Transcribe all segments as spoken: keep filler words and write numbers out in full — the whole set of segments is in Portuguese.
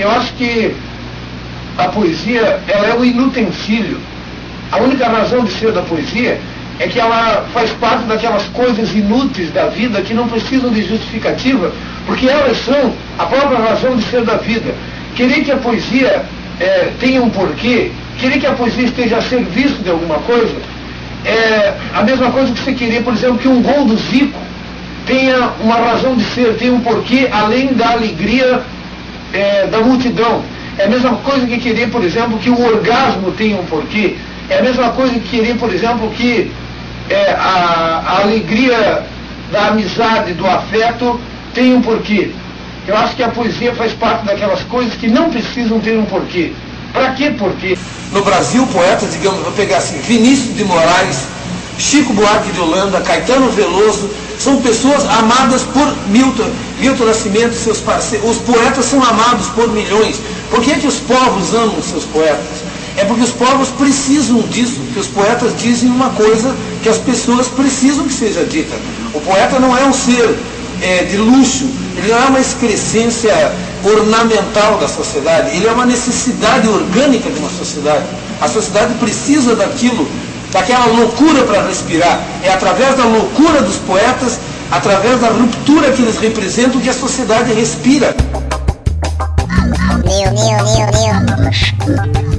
eu acho que a poesia, ela é o inutensílio. A única razão de ser da poesia é que ela faz parte daquelas coisas inúteis da vida que não precisam de justificativa, porque elas são a própria razão de ser da vida. Querer que a poesia é, tenha um porquê, querer que a poesia esteja a serviço de alguma coisa, é a mesma coisa que você querer, por exemplo, que um gol do Zico tenha uma razão de ser, tenha um porquê além da alegria é, da multidão. É a mesma coisa que querer, por exemplo, que o orgasmo tenha um porquê. É a mesma coisa que querer, por exemplo, que é, a, a alegria da amizade, do afeto, tenha um porquê. Eu acho que a poesia faz parte daquelas coisas que não precisam ter um porquê. Para que porquê? No Brasil, poetas, digamos, vou pegar assim, Vinícius de Moraes, Chico Buarque de Holanda, Caetano Veloso, são pessoas amadas por Milton, Milton Nascimento, seus parceiros. Os poetas são amados por milhões. Por que que os povos amam seus poetas? É porque os povos precisam disso, que os poetas dizem uma coisa que as pessoas precisam que seja dita. O poeta não é um ser é, de luxo, ele não é uma excrescência ornamental da sociedade, ele é uma necessidade orgânica de uma sociedade. A sociedade precisa daquilo, daquela loucura para respirar. É através da loucura dos poetas, através da ruptura que eles representam, que a sociedade respira. Meu, meu, meu, meu.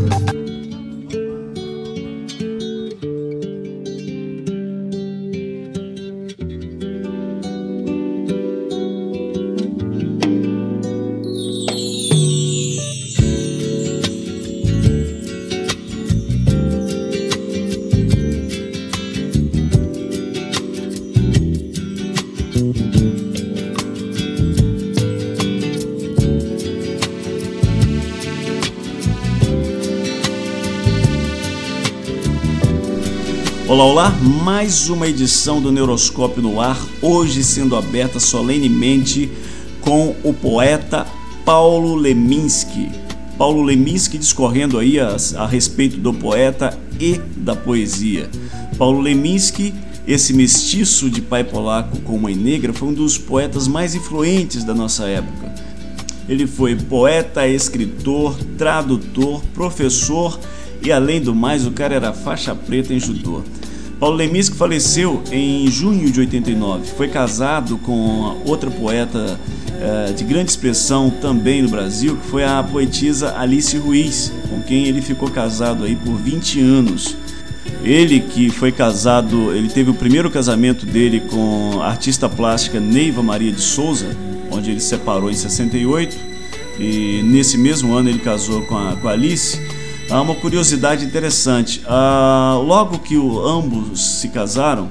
Olá, olá, mais uma edição do Neuroscópio no ar, hoje sendo aberta solenemente com o poeta Paulo Leminski. Paulo Leminski discorrendo aí a, a respeito do poeta e da poesia. Paulo Leminski, esse mestiço de pai polaco com mãe negra, foi um dos poetas mais influentes da nossa época. Ele foi poeta, escritor, tradutor, professor e, além do mais, o cara era faixa preta em judô. Paulo Leminski faleceu em junho de oitenta e nove. Foi casado com outra poeta uh, de grande expressão também no Brasil, que foi a poetisa Alice Ruiz, com quem ele ficou casado aí por vinte anos. Ele que foi casado, ele teve o primeiro casamento dele com a artista plástica Neiva Maria de Souza, onde ele se separou em sessenta e oito, e nesse mesmo ano ele casou com a, com a Alice. Há uma curiosidade interessante. Ah, logo que o, ambos se casaram,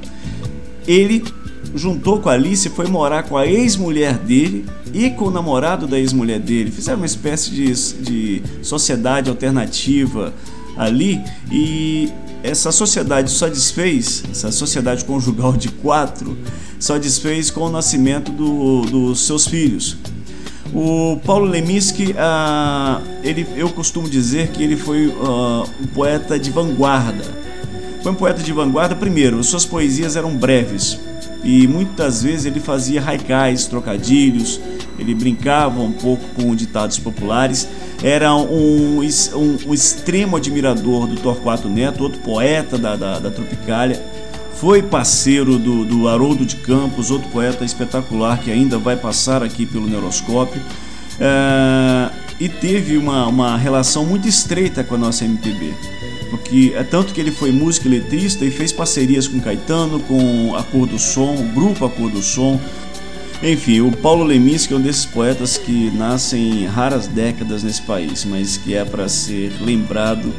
ele juntou com a Alice e foi morar com a ex-mulher dele e com o namorado da ex-mulher dele. Fizeram uma espécie de, de sociedade alternativa ali, e essa sociedade só desfez, essa sociedade conjugal de quatro, só desfez com o nascimento do, dos seus filhos. O Paulo Leminski, uh, ele, eu costumo dizer que ele foi uh, um poeta de vanguarda. Foi um poeta de vanguarda, primeiro, suas poesias eram breves e muitas vezes ele fazia haikais, trocadilhos, ele brincava um pouco com ditados populares. Era um, um, um extremo admirador do Torquato Neto, outro poeta da, da, da Tropicália. Foi parceiro do, do Haroldo de Campos, outro poeta espetacular que ainda vai passar aqui pelo Neuroscópio, é, e teve uma, uma relação muito estreita com a nossa M P B, porque é tanto que ele foi músico e letrista e fez parcerias com Caetano, com a Cor do Som, o grupo A Cor do Som. Enfim, o Paulo Leminski é um desses poetas que nascem em raras décadas nesse país, mas que é para ser lembrado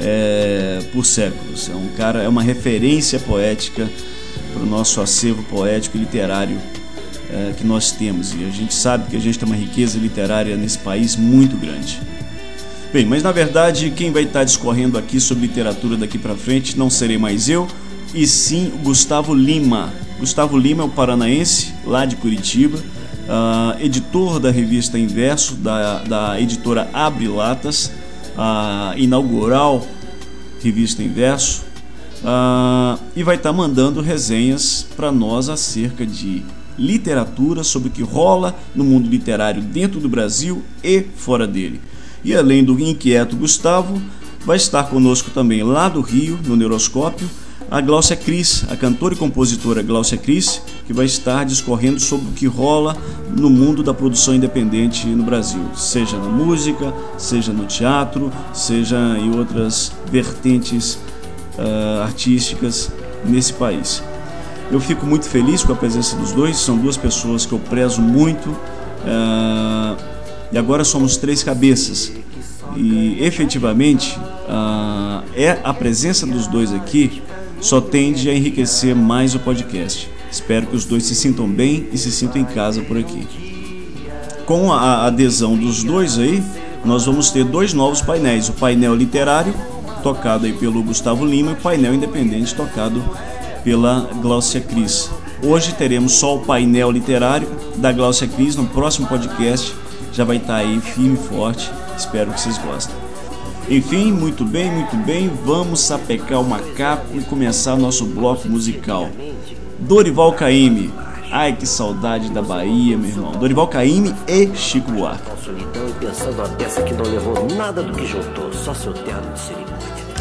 É, por séculos. É um cara, é uma referência poética para o nosso acervo poético e literário é, que nós temos, e a gente sabe que a gente tem uma riqueza literária nesse país muito grande. Bem, mas na verdade quem vai estar discorrendo aqui sobre literatura daqui para frente não serei mais eu, e sim o Gustavo Lima. Gustavo Lima é um paranaense lá de Curitiba, uh, editor da revista Inverso, da, da editora Abre Latas, a inaugural revista Inverso, uh, e vai estar mandando resenhas para nós acerca de literatura, sobre o que rola no mundo literário dentro do Brasil e fora dele. E além do inquieto Gustavo, vai estar conosco também lá do Rio, no Neuroscópio, a Gláucia Cris, a cantora e compositora Gláucia Cris, que vai estar discorrendo sobre o que rola no mundo da produção independente no Brasil, seja na música, seja no teatro, seja em outras vertentes uh, artísticas nesse país. Eu fico muito feliz com a presença dos dois, são duas pessoas que eu prezo muito, uh, e agora somos três cabeças. E efetivamente uh, é a presença dos dois aqui só tende a enriquecer mais o podcast. Espero que os dois se sintam bem e se sintam em casa por aqui. Com a adesão dos dois aí, nós vamos ter dois novos painéis: o painel literário, tocado aí pelo Gustavo Lima, e o painel independente, tocado pela Gláucia Cris. Hoje teremos só o painel literário da Gláucia Cris. No próximo podcast já vai estar aí firme e forte. Espero que vocês gostem. Enfim, muito bem, muito bem, vamos sapecar o macaco e começar nosso bloco musical. Dorival Caymmi, ai que saudade da Bahia, meu irmão. Dorival Caymmi e Chico Buarque. Solidão e pensando a peça que não levou nada do que juntou, só seu terno de cerimônia.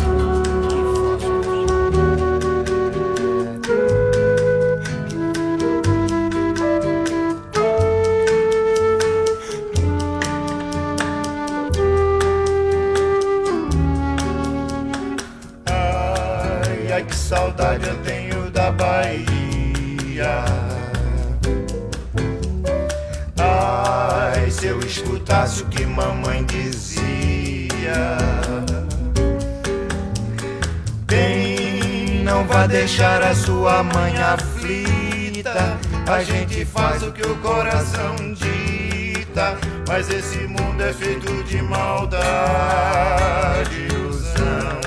Que saudade eu tenho da Bahia. Ai, se eu escutasse o que mamãe dizia. Bem, não vá deixar a sua mãe aflita. A gente faz o que o coração dita, mas esse mundo é feito de maldade, ilusão.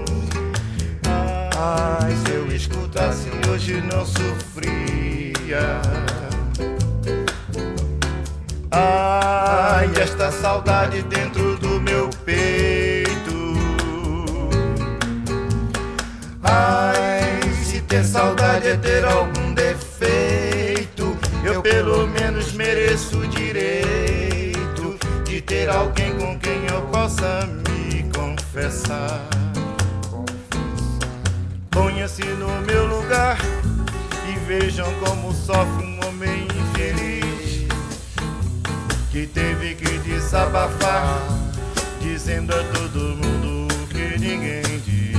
Ai, se eu escutasse hoje não sofria. Ai, esta saudade dentro do meu peito. Ai, se ter saudade é ter algum defeito, eu pelo menos mereço o direito de ter alguém com quem eu possa me confessar. Ponha-se no meu lugar e vejam como sofre um homem infeliz que teve que desabafar, dizendo a todo mundo o que ninguém diz.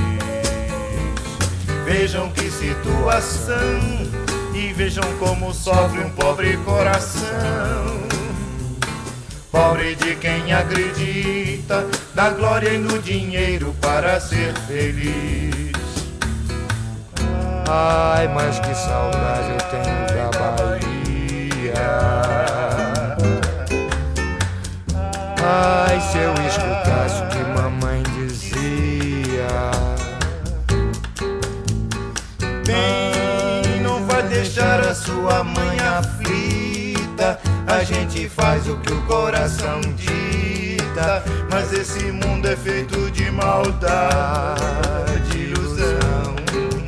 Vejam que situação e vejam como sofre um pobre coração, pobre de quem acredita na glória e no dinheiro para ser feliz. Ai, mas que saudade eu tenho da Bahia. Ai, se eu escutasse o que mamãe dizia. Bem, não vai deixar a sua mãe aflita. A gente faz o que o coração dita, mas esse mundo é feito de maldade, ilusão.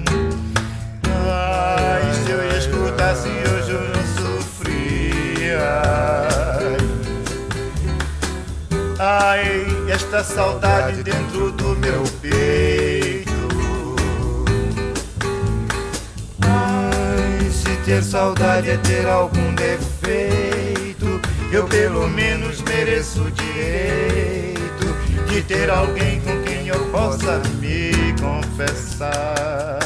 Ai, se eu escutasse hoje eu não sofria. Ai, esta saudade dentro do meu peito. Ai, se ter saudade é ter algum defeito, eu pelo menos mereço o direito de ter alguém com quem eu possa me confessar.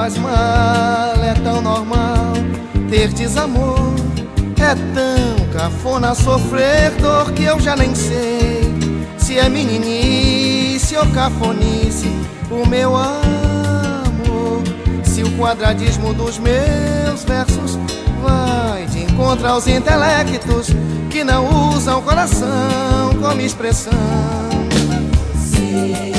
faz mal, é tão normal ter desamor. É tão cafona sofrer dor que eu já nem sei se é meninice ou cafonice o meu amor. Se o quadradismo dos meus versos vai de encontro aos intelectos que não usam coração como expressão. Se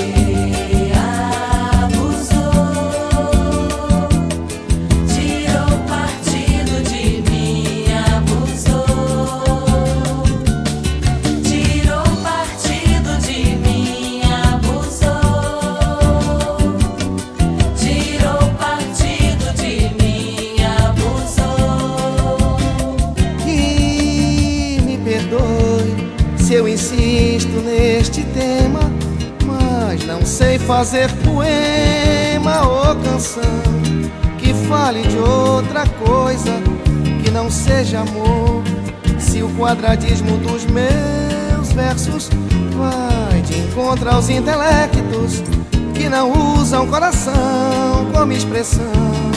eu insisto neste tema, mas não sei fazer poema ou canção que fale de outra coisa que não seja amor. Se o quadradismo dos meus versos vai de encontro aos intelectos que não usam coração como expressão.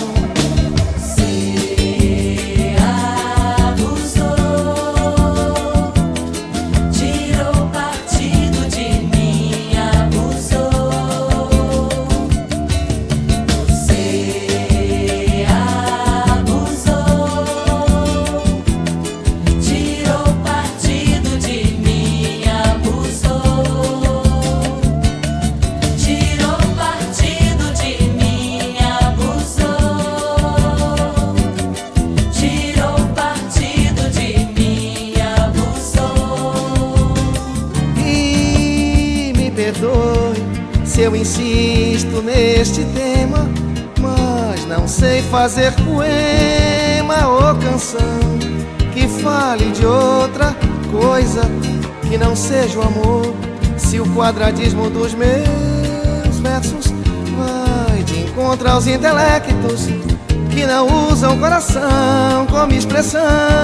Eu insisto neste tema, mas não sei fazer poema ou canção que fale de outra coisa que não seja o amor. Se o quadradismo dos meus versos vai de encontro aos intelectos que não usam coração como expressão.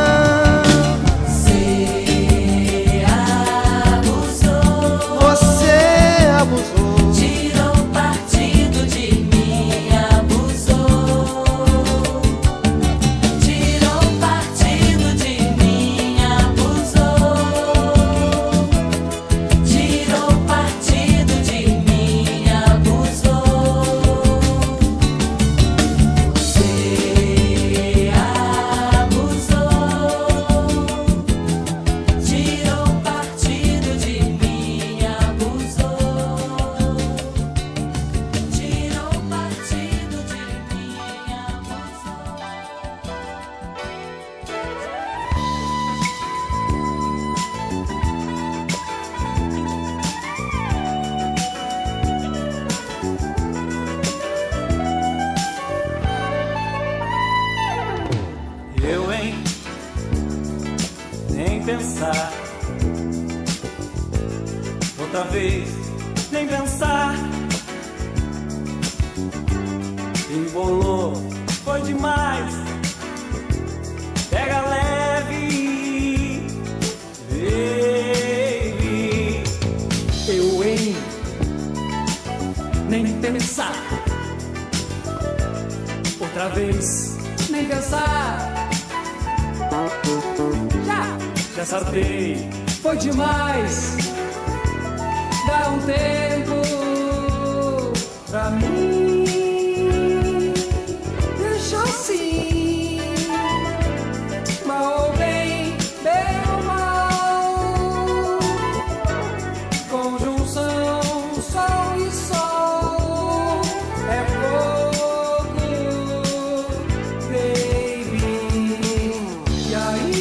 Você abusou. Você abusou. Pensar outra vez, nem pensar. Embolou, foi demais. Pega leve, baby. Eu, hein? Nem pensar. Outra vez, nem pensar. Já Já sartei, foi demais. Dá um tempo pra mim. Deixa assim, mal ou bem, bem ou mal. Conjunção, sol e sol é pouco, baby. E aí?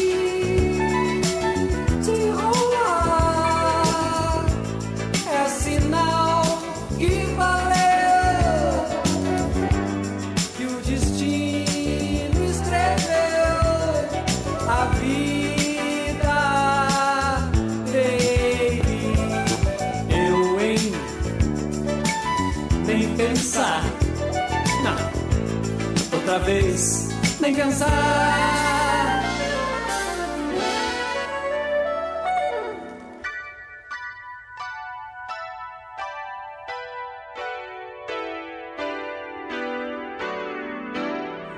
Não, outra vez, nem pensar.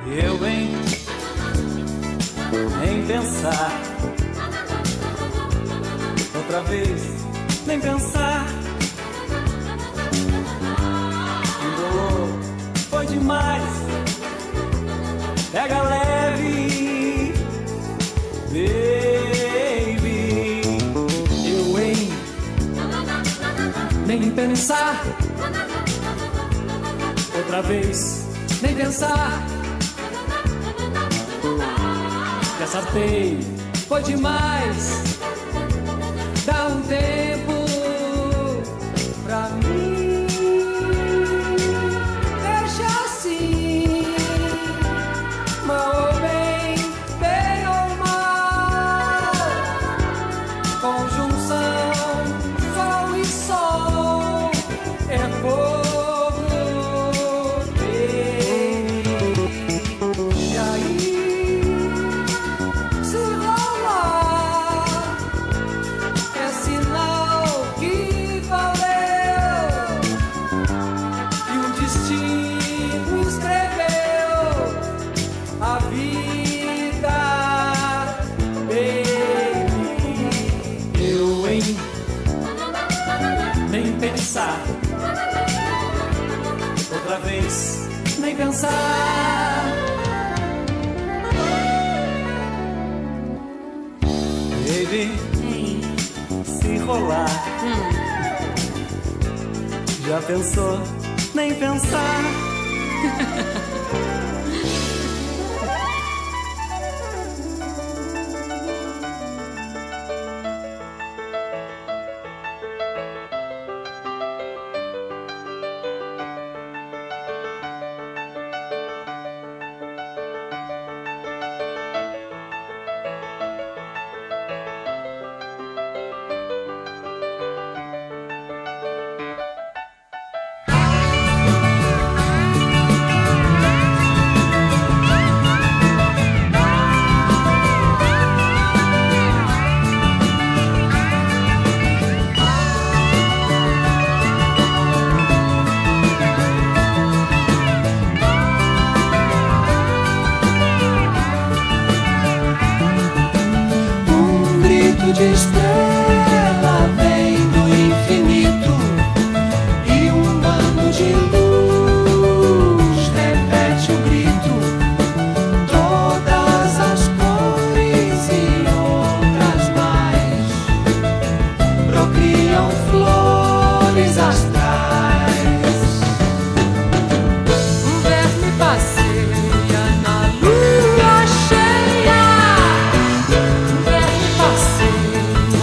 Eu em, em pensar outra vez, nem pensar. O dolor foi demais. Pega leve, baby. Eu em, nem pensar outra vez, nem pensar. Já sartei, foi demais. Dá um tempo pra mim. Deixa assim, mal ou bem, bem ou mal. Conjunção, sol e sol é fogo. E aí? Outra vez, nem pensar. Baby, Ei. se rolar, Hum. já pensou? Nem pensar. De estrela vem do infinito e um bando de luz repete o grito. Todas as cores e outras mais procriam flores astrais. Um verme passeia na lua cheia. Um verme passeia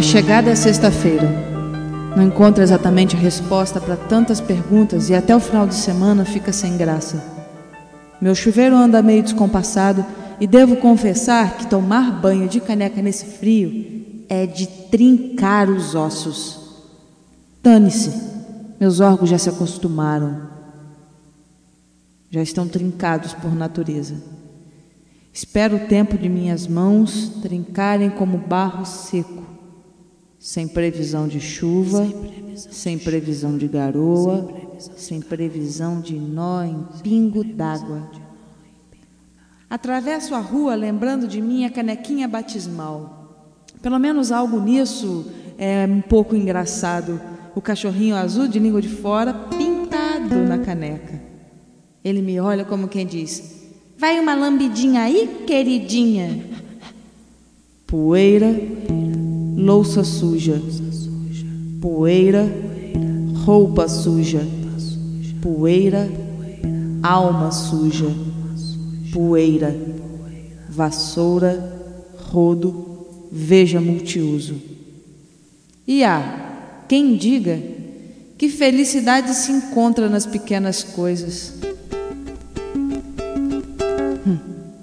chegada é sexta-feira. Não encontro exatamente a resposta para tantas perguntas e até o final de semana fica sem graça. Meu chuveiro anda meio descompassado e devo confessar que tomar banho de caneca nesse frio é de trincar os ossos. Dane-se, meus órgãos já se acostumaram. Já estão trincados por natureza. Espero o tempo de minhas mãos trincarem como barro seco, sem previsão de chuva, sem previsão de garoa, sem previsão de nó em pingo d'água. Atravesso a rua lembrando de minha canequinha batismal. Pelo menos algo nisso é um pouco engraçado. O cachorrinho azul de língua de fora pintado na caneca. Ele me olha como quem diz: vai uma lambidinha aí, queridinha? Poeira, louça suja. Poeira, roupa suja. Poeira, alma suja. Poeira, vassoura, rodo, veja multiuso. E há quem diga que felicidade se encontra nas pequenas coisas. Hum.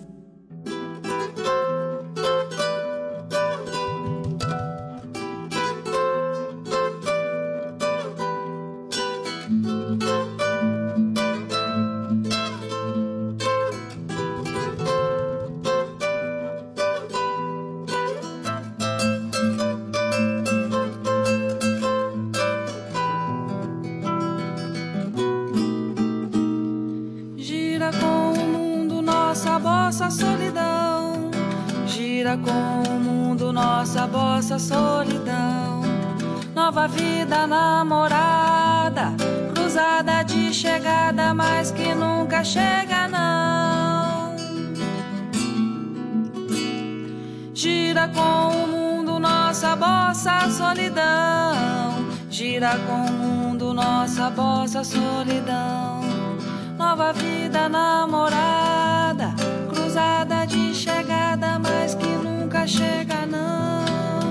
Solidão, gira com o mundo nossa bossa solidão. Nova vida namorada, cruzada de chegada, mas que nunca chega não. Gira com o mundo nossa bossa solidão, gira com o mundo nossa bossa solidão. Nova vida namorada, cruzada de chegada, mas que nunca chega não.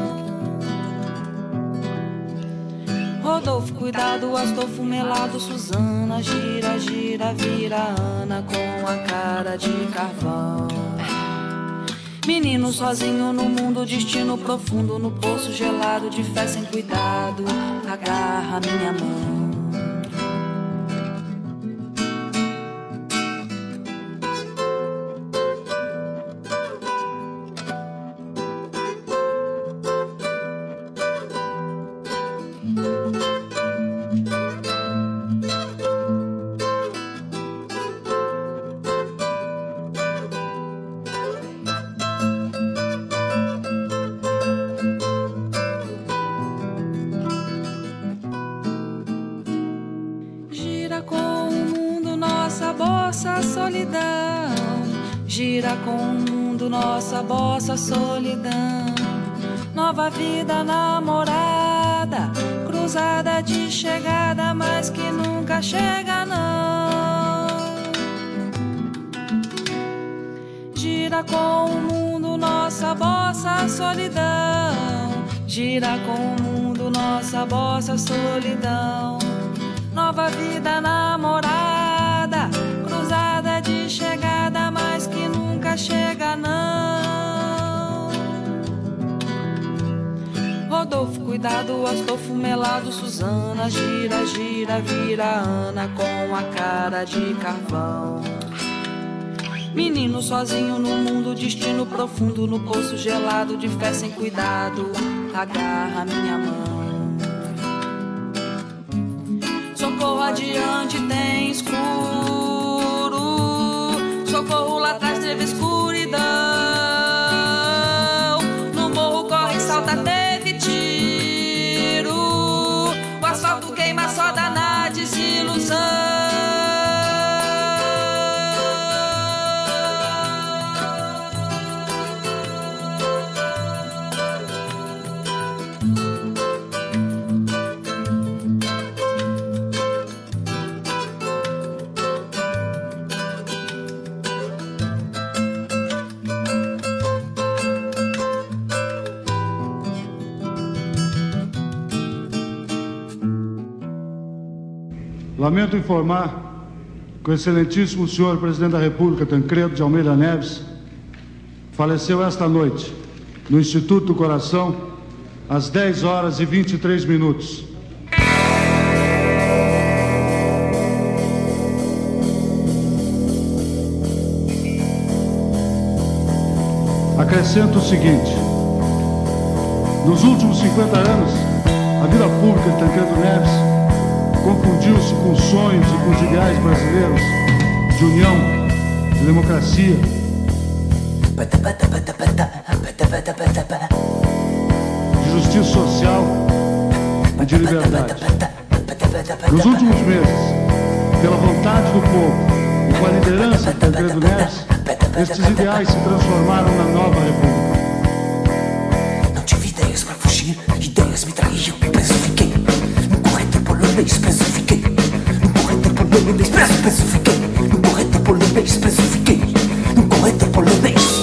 Rodolfo, cuidado, Astolfo, melado, Suzana, gira, gira, vira Ana com a cara de carvão. Menino sozinho no mundo, destino profundo, no poço gelado de fé sem cuidado, agarra minha mão. Gira com o mundo nossa bossa solidão. Nova vida namorada, cruzada de chegada, mas que nunca chega não. Gira com o mundo nossa bossa solidão, gira com o mundo nossa bossa solidão. Nova vida namorada, cruzada de chegada, mas que nunca chega não. Rodolfo, cuidado, Astolfo, melado, Suzana, gira, gira, vira Ana com a cara de carvão. Menino sozinho no mundo, destino profundo, no poço gelado de fé sem cuidado, agarra minha mão. Socorro adiante tem escuro, socorro lá atrás teve escuridão. No morro corre, salta, teve tiro. O asfalto queima, só dá na desilusão. Lamento informar que o excelentíssimo senhor presidente da República, Tancredo de Almeida Neves, faleceu esta noite no Instituto do Coração às dez horas e vinte e três minutos. Acrescento o seguinte: nos últimos cinquenta anos, a vida pública de Tancredo Neves confundiu-se com sonhos e com os ideais brasileiros de união, de democracia, de justiça social e de liberdade. Nos últimos meses, pela vontade do povo e com a liderança de Tancredo Neves, estes ideais se transformaram na nova república. Não tive ideias para fugir, ideias me traíam, preso fiquei. No corretor polonês, preso fiquei. No corretor polonês, preso, preso fiquei. No corretor polonês, preso fiquei. No corretor polonês.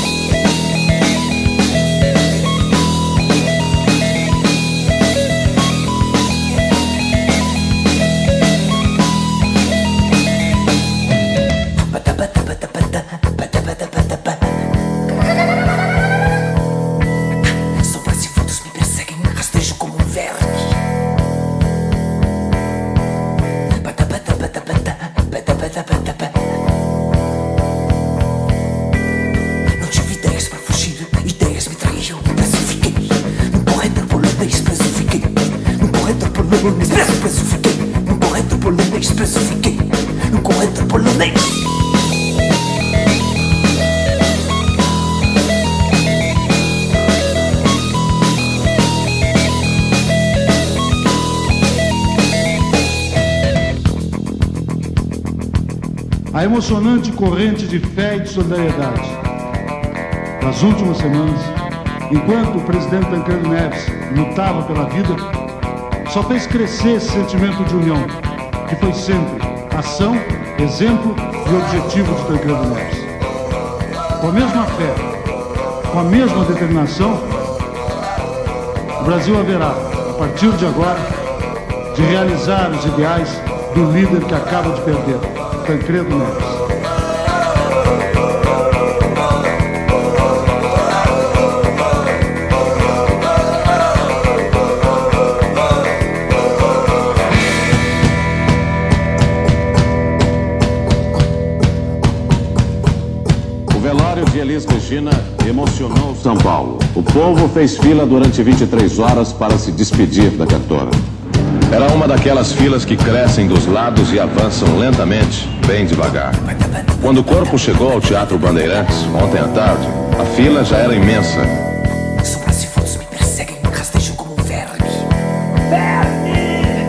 A emocionante corrente de fé e de solidariedade das últimas semanas, enquanto o presidente Tancredo Neves lutava pela vida, só fez crescer esse sentimento de união, que foi sempre ação, exemplo e objetivo de Tancredo Neves. Com a mesma fé, com a mesma determinação, o Brasil haverá, a partir de agora, de realizar os ideais do líder que acaba de perder, Tancredo Neves. O velório de Elis Regina emocionou São Paulo. O povo fez fila durante vinte e três horas para se despedir da cantora. Era uma daquelas filas que crescem dos lados e avançam lentamente, bem devagar. Quando o corpo chegou ao Teatro Bandeirantes, ontem à tarde, a fila já era imensa. Sombras e vultos me perseguem, rastejo como um verme. Verme!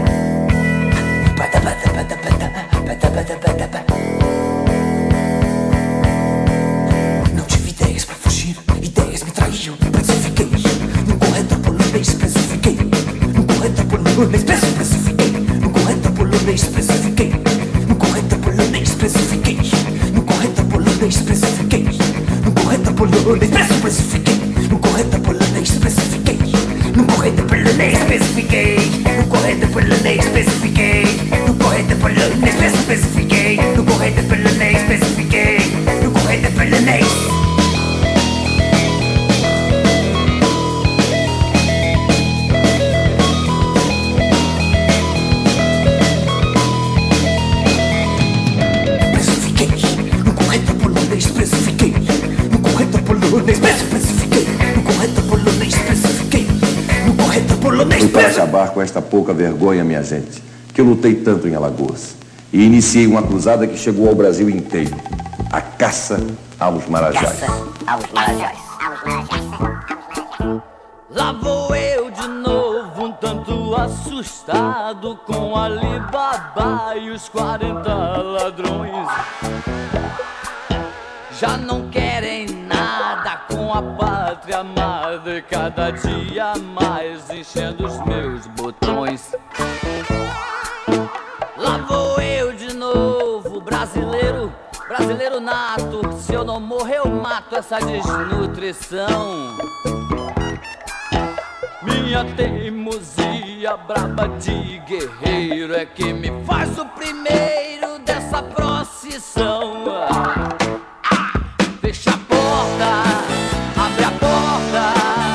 Não tive ideias pra fugir, ideias me traíam, preso fiquei. No corredor polonês, preso fiquei. No corredor polonês, preso, preso fiquei. No corredor polonês, preso fiquei. No corredor polonês, preso fiquei. No corredor polonês, preso fiquei. No corredor polonês, preso, preso fiquei. No corredor polonês, preso fiquei. No corredor polonês, preso fiquei. No corredor polonês, preso fiquei. No corredor polonês, preso, preso fiquei. No corredor polonês, preso fiquei. No corredor polonês. Foi para acabar com esta pouca vergonha, minha gente, que eu lutei tanto em Alagoas. E iniciei uma cruzada que chegou ao Brasil inteiro. A caça aos marajás. Caça aos marajás. Lá vou eu de novo, um tanto assustado, com Alibaba e os quarenta ladrões. Já não querem nada com a pátria amada, e cada dia mais enchendo os meus botões. Lá vou eu de novo, brasileiro, brasileiro nato. Se eu não morrer eu mato essa desnutrição. Minha teimosia poesia braba de guerreiro é que me faz o primeiro dessa procissão. Ah, fecha a porta, abre a porta,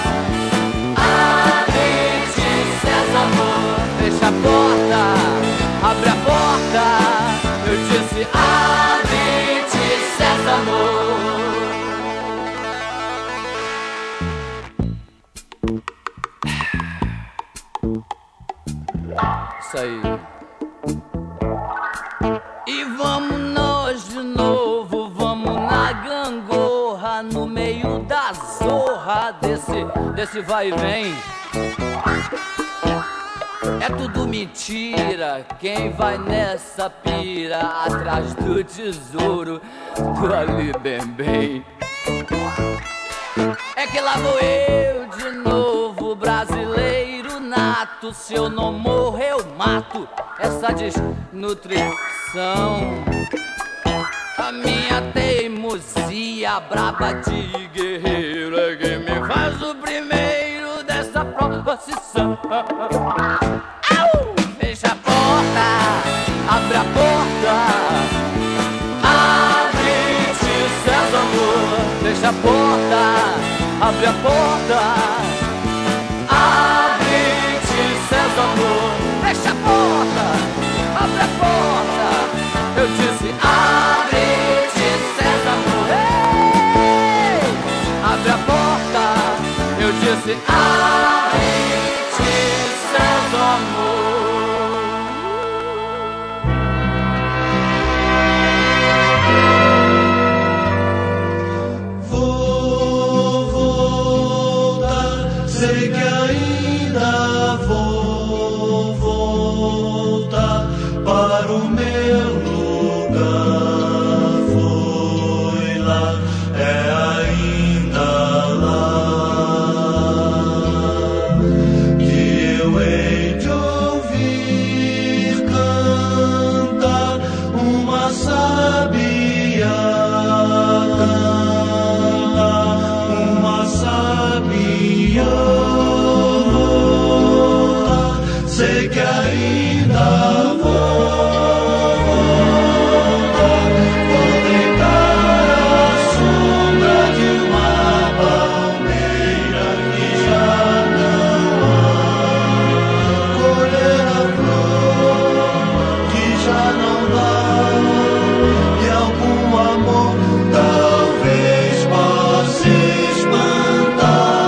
abre-te, Sésamo. Fecha a porta, abre a porta, eu disse abre-te, Sésamo. Isso aí. E vamos nós de novo, vamos na gangorra, no meio da zorra desse, desse vai e vem. É tudo mentira, quem vai nessa pira atrás do tesouro do Ali Bem. É que lá vou eu de novo, brasileiro nato. Se eu não morrer eu mato essa desnutrição. A minha teimosia braba de guerreiro é que me faz o primeiro dessa procissão. Au! Fecha a porta, abre a porta, abre-te, Sésamo. Fecha a porta, abre a porta, abre-te, Sésamo. Fecha a porta, abre a porta, eu disse abre-te, Sésamo. Ei! Abre a porta, eu disse abre-te, Sésamo. Sei que ainda vou voltar para o meu lugar. Foi lá, é ainda lá que eu hei de ouvir cantar uma sabia, uma sabia. Sei que ainda vou voltar, vou deitar à sombra de uma palmeira que já não há, colher a flor que já não dá, e algum amor talvez possa espantar.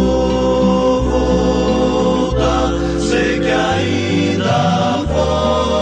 Sei que ainda vou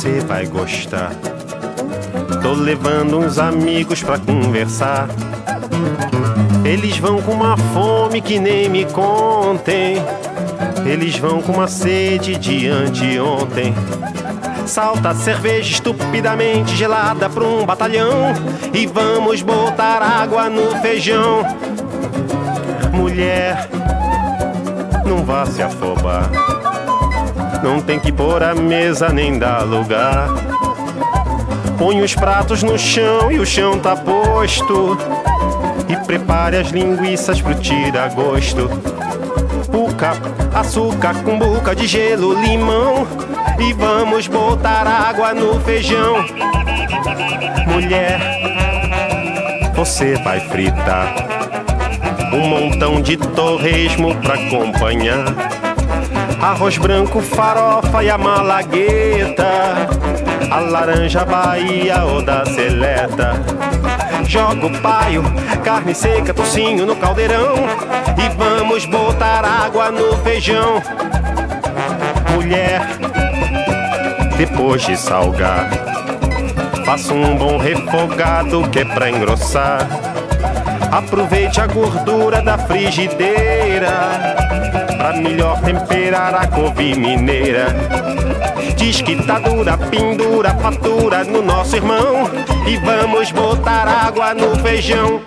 você vai gostar. Tô levando uns amigos pra conversar. Eles vão com uma fome que nem me contem. Eles vão com uma sede de anteontem. Salta cerveja estupidamente gelada pra um batalhão e vamos botar água no feijão. Mulher, não vá se afobar. Não tem que pôr a mesa nem dar lugar. Põe os pratos no chão e o chão tá posto. E prepare as linguiças pro tira-gosto. Puca, açúcar, cumbuca de gelo, limão. E vamos botar água no feijão. Mulher, você vai fritar um montão de torresmo pra acompanhar. Arroz branco, farofa e a malagueta, a laranja Bahia ou da seleta. Joga o paio, carne seca, tocinho no caldeirão. E vamos botar água no feijão. Mulher, depois de salgar, faça um bom refogado que é pra engrossar. Aproveite a gordura da frigideira pra melhor temperar a couve mineira. Diz que tá dura, pendura, fatura no nosso irmão. E vamos botar água no feijão.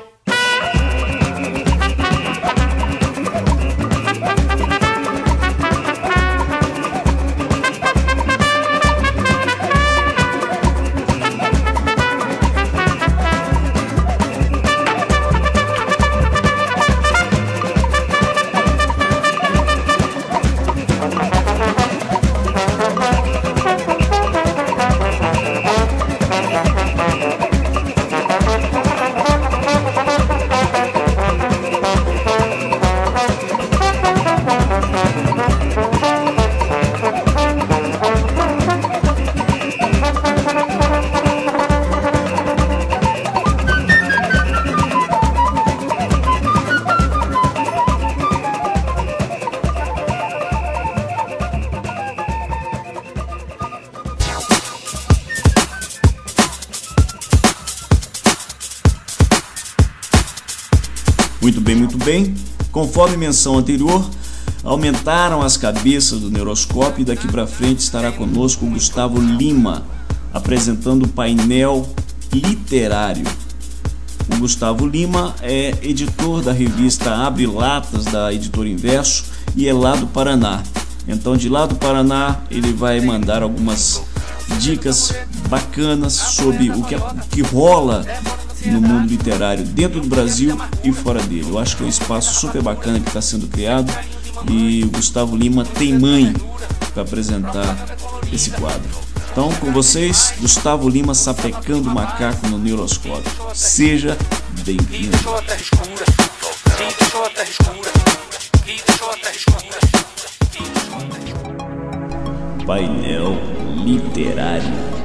Muito bem, muito bem. Conforme menção anterior, aumentaram as cabeças do Neuroscópio e daqui para frente estará conosco o Gustavo Lima, apresentando o painel literário. O Gustavo Lima é editor da revista Abre Latas da Editora Inverso e é lá do Paraná. Então, de lá do Paraná, ele vai mandar algumas dicas bacanas sobre o que, o que rola no mundo literário dentro do Brasil e fora dele. Eu acho que é um espaço super bacana que está sendo criado e o Gustavo Lima tem mãe para apresentar esse quadro. Então, com vocês, Gustavo Lima sapecando o macaco no Neuroscópio. Seja bem-vindo. Painel literário.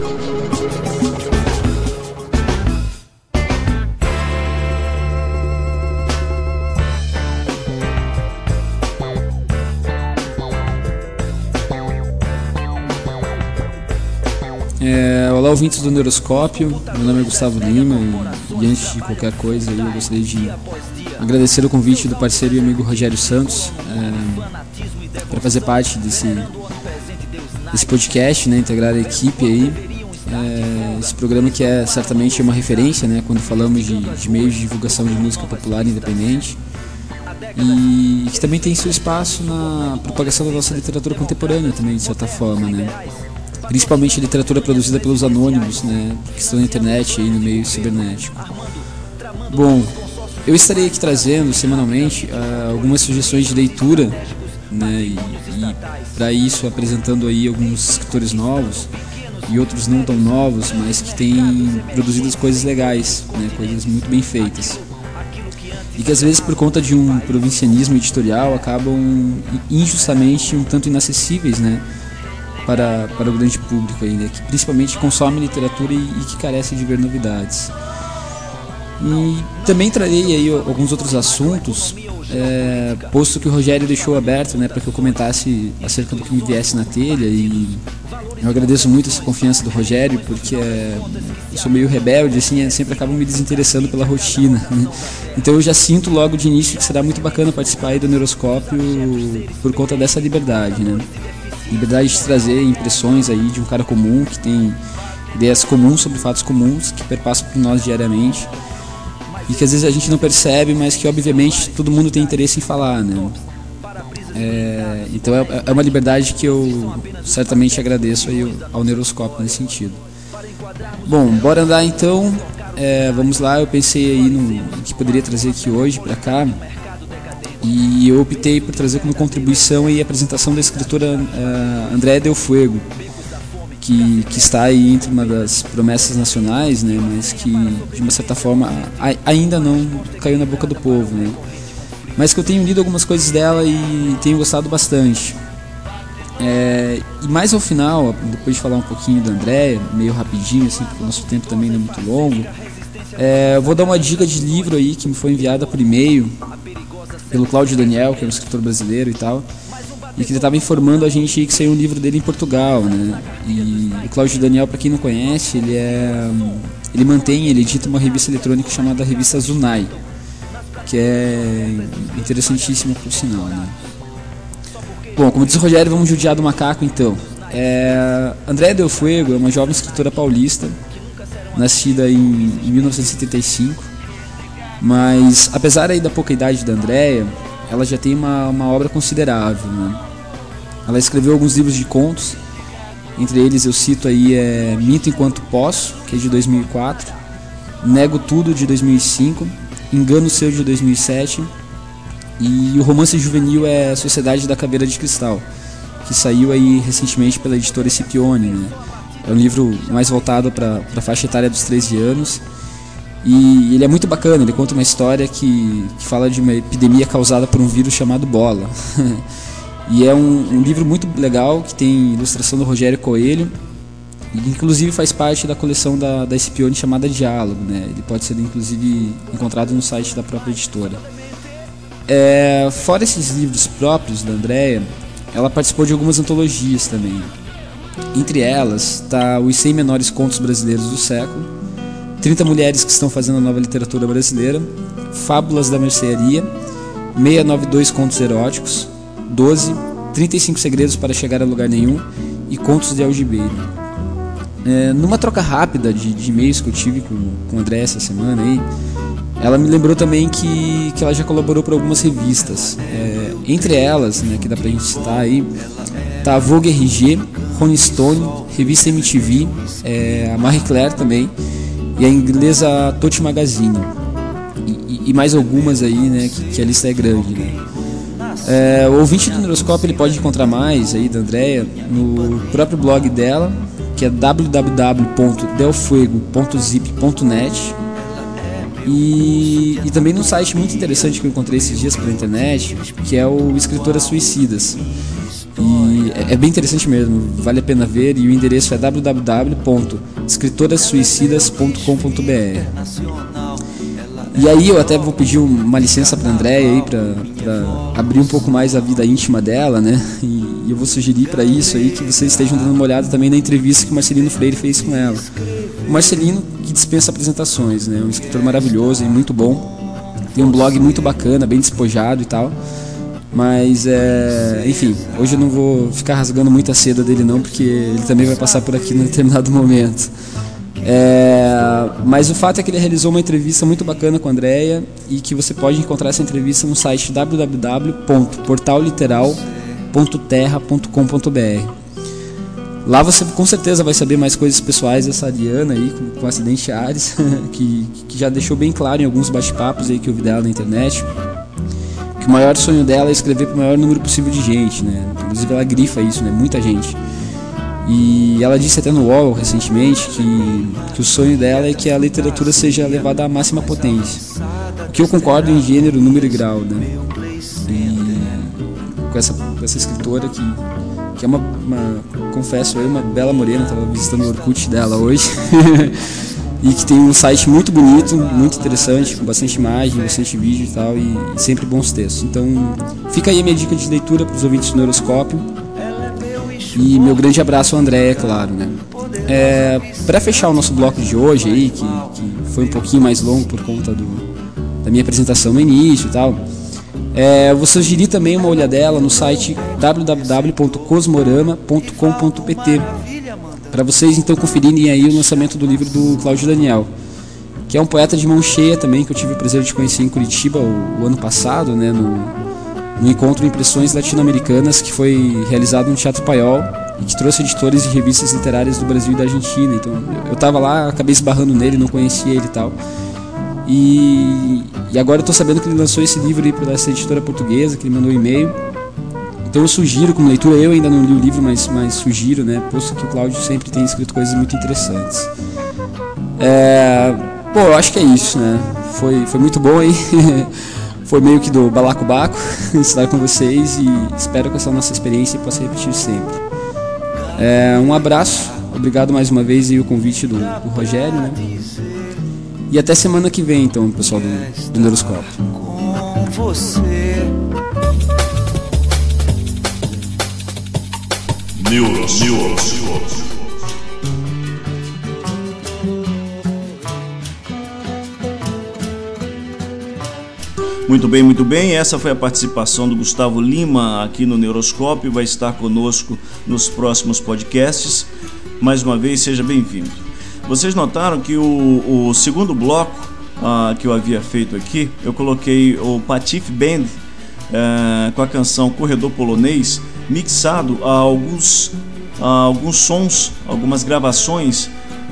É, olá, ouvintes do Neuroscópio, meu nome é Gustavo Lima e, e antes de qualquer coisa eu gostaria de agradecer o convite do parceiro e amigo Rogério Santos é, para fazer parte desse, desse podcast, né, integrar a equipe aí, é, esse programa que é certamente uma referência, né, quando falamos de, de meios de divulgação de música popular independente e que também tem seu espaço na propagação da nossa literatura contemporânea também, de certa forma, né. Principalmente a literatura produzida pelos anônimos, né, que estão na internet e no meio cibernético. Bom, eu estarei aqui trazendo semanalmente uh, algumas sugestões de leitura, né, e, e para isso apresentando aí alguns escritores novos e outros não tão novos, mas que têm produzido coisas legais, né, coisas muito bem feitas. E que às vezes por conta de um provincianismo editorial acabam injustamente um tanto inacessíveis, né, Para, para o grande público aí, né, que principalmente consome literatura e, e que carece de ver novidades. E também trarei aí alguns outros assuntos, é, posto que o Rogério deixou aberto, né, para que eu comentasse acerca do que me viesse na telha, e eu agradeço muito essa confiança do Rogério, porque é, eu sou meio rebelde, assim, sempre acabo me desinteressando pela rotina, né? Então eu já sinto logo de início que será muito bacana participar aí do Neuroscópio por conta dessa liberdade, né? Liberdade de trazer impressões aí de um cara comum, que tem ideias comuns sobre fatos comuns, que perpassam por nós diariamente, e que às vezes a gente não percebe, mas que obviamente todo mundo tem interesse em falar, né? É, então é, é uma liberdade que eu certamente agradeço aí ao Neuroscópio nesse sentido. Bom, bora andar então. É, vamos lá, eu pensei aí no que poderia trazer aqui hoje para cá, e eu optei por trazer como contribuição aí a apresentação da escritora uh, Andréa Del Fuego, que, que está aí entre uma das promessas nacionais, né, mas que de uma certa forma a, ainda não caiu na boca do povo, né, mas que eu tenho lido algumas coisas dela e tenho gostado bastante. É, e mais ao final, depois de falar um pouquinho da Andréa, meio rapidinho, assim, porque o nosso tempo também não é muito longo, é, eu vou dar uma dica de livro aí que me foi enviada por e-mail pelo Cláudio Daniel, que é um escritor brasileiro e tal, e que ele estava informando a gente aí que saiu um livro dele em Portugal, né? E o Cláudio Daniel, para quem não conhece, ele é, ele mantém, ele edita uma revista eletrônica chamada Revista Zunai, que é interessantíssima por sinal, né? Bom, como disse o Rogério, vamos judiar do macaco então. É, Andréa Del Fuego é uma jovem escritora paulista, nascida em, em mil novecentos e setenta e cinco, mas apesar aí da pouca idade da Andréa, ela já tem uma, uma obra considerável, né? Ela escreveu alguns livros de contos, entre eles eu cito aí é, Minto Enquanto Posso, que é de dois mil e quatro, Nego Tudo, de dois mil e cinco, Engano Seu, de dois mil e sete, e o romance juvenil é Sociedade da Caveira de Cristal, que saiu aí recentemente pela editora Scipione, né? É um livro mais voltado para a faixa etária dos treze anos, e ele é muito bacana. Ele conta uma história que, que fala de uma epidemia causada por um vírus chamado bola. E é um, um livro muito legal, que tem ilustração do Rogério Coelho, e inclusive faz parte da coleção da, da Scipione chamada Diálogo, né? Ele pode ser inclusive encontrado no site da própria editora. É, fora esses livros próprios da Andréa, ela participou de algumas antologias também. Entre elas está Os cem Menores Contos Brasileiros do Século, trinta Mulheres que Estão Fazendo a Nova Literatura Brasileira, Fábulas da Mercearia, seiscentos e noventa e dois Contos Eróticos, doze, trinta e cinco Segredos para Chegar a Lugar Nenhum e Contos de Algibeira. É, numa troca rápida de, de e-mails que eu tive com, com a Andréa essa semana aí, ela me lembrou também que, que ela já colaborou por algumas revistas. É, entre elas, né, que dá pra gente citar aí, tá a Vogue R G, Rolling Stone, Revista M T V, é, a Marie Claire também, e a inglesa Touch Magazine. E, e, e mais algumas aí, né, que, que a lista é grande, né. É, o ouvinte do Neuroscópio ele pode encontrar mais aí da Andréa no próprio blog dela, que é w w w ponto delfuego ponto zip ponto net. E, e também num site muito interessante que eu encontrei esses dias pela internet, que é o Escritoras Suicidas. E é, é bem interessante mesmo, vale a pena ver, e o endereço é w w w ponto escritoras suicidas ponto com ponto b r. E aí eu até vou pedir uma licença para a Andréa aí para abrir um pouco mais a vida íntima dela, né? E, e eu vou sugerir para isso aí que vocês estejam dando uma olhada também na entrevista que o Marcelino Freire fez com ela. O Marcelino, que dispensa apresentações, né? Um escritor maravilhoso e muito bom. Tem um blog muito bacana, bem despojado e tal. Mas, é, enfim, hoje eu não vou ficar rasgando muita seda dele não, porque ele também vai passar por aqui num determinado momento. É, mas o fato é que ele realizou uma entrevista muito bacana com a Andréa, e que você pode encontrar essa entrevista no site w w w ponto portal literal ponto terra ponto com ponto b r. Lá você com certeza vai saber mais coisas pessoais dessa Ariana aí, com, com o acidente Ares, que, que já deixou bem claro em alguns bate-papos aí que eu vi dela na internet, que o maior sonho dela é escrever para o maior número possível de gente, né? Inclusive ela grifa isso, né? Muita gente. E ela disse até no U O L recentemente que, que o sonho dela é que a literatura seja levada à máxima potência. O que eu concordo em gênero, número e grau, né? E com essa, com essa escritora que, que é uma, uma, confesso eu, uma bela morena, estava visitando o Orkut dela hoje. e que tem um site muito bonito, muito interessante, com bastante imagem, bastante vídeo e tal, e, e sempre bons textos. Então fica aí a minha dica de leitura para os ouvintes do Neuroscópio. E meu grande abraço ao André, é claro, né? É, para fechar o nosso bloco de hoje aí, que, que foi um pouquinho mais longo por conta do, da minha apresentação no início e tal, é, eu vou sugerir também uma olhadela no site w w w ponto cosmorama ponto com ponto p t para vocês então conferirem aí o lançamento do livro do Cláudio Daniel, que é um poeta de mão cheia também, que eu tive o prazer de conhecer em Curitiba o, o ano passado, né, no, no encontro Impressões Latino-Americanas, que foi realizado no Teatro Paiol e que trouxe editores de revistas literárias do Brasil e da Argentina. Então eu estava lá, acabei esbarrando nele, não conhecia ele e tal. E, e agora eu estou sabendo que ele lançou esse livro aí por essa editora portuguesa, que ele mandou um e-mail. Então eu sugiro como leitura, eu ainda não li o livro, mas, mas sugiro, né, posto que o Cláudio sempre tem escrito coisas muito interessantes. É, pô, eu acho que é isso, né? Foi, foi muito bom aí. Foi meio que do balacobaco estar com vocês e espero que essa nossa experiência possa repetir sempre. É, um abraço, obrigado mais uma vez e o convite do, do Rogério, né? E até semana que vem, então, pessoal do, do Neuroscópio. Com você. Neuroscópio. Muito bem, muito bem. Essa foi a participação do Gustavo Lima aqui no Neuroscópio. Vai estar conosco nos próximos podcasts. Mais uma vez, seja bem-vindo. Vocês notaram que o, o segundo bloco uh, que eu havia feito aqui, eu coloquei o Patife Band uh, com a canção Corredor Polonês, mixado a alguns, a alguns sons, algumas gravações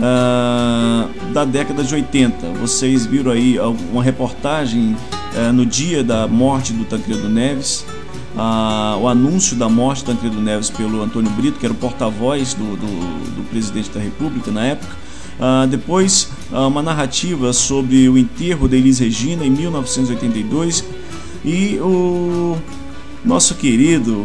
uh, da década de oitenta. Vocês viram aí uma reportagem uh, no dia da morte do Tancredo Neves, uh, o anúncio da morte do Tancredo Neves pelo Antônio Brito, que era o porta-voz do, do, do presidente da República na época. Uh, depois, uh, uma narrativa sobre o enterro da Elis Regina em mil novecentos e oitenta e dois e o nosso querido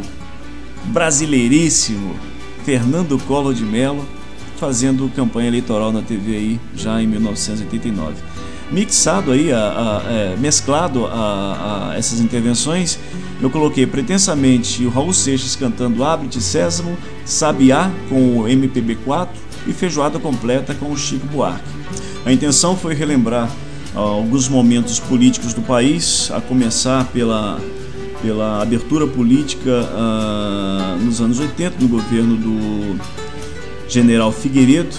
brasileiríssimo Fernando Collor de Mello fazendo campanha eleitoral na T V aí já em mil novecentos e oitenta e nove. Mixado aí, a, a, é, mesclado a, a essas intervenções, eu coloquei pretensamente o Raul Seixas cantando Abre-te Sésamo, Sabiá com o M P B quatro e Feijoada Completa com o Chico Buarque. A intenção foi relembrar uh, alguns momentos políticos do país, a começar pela, pela abertura política uh, nos anos oitenta, no governo do general Figueiredo,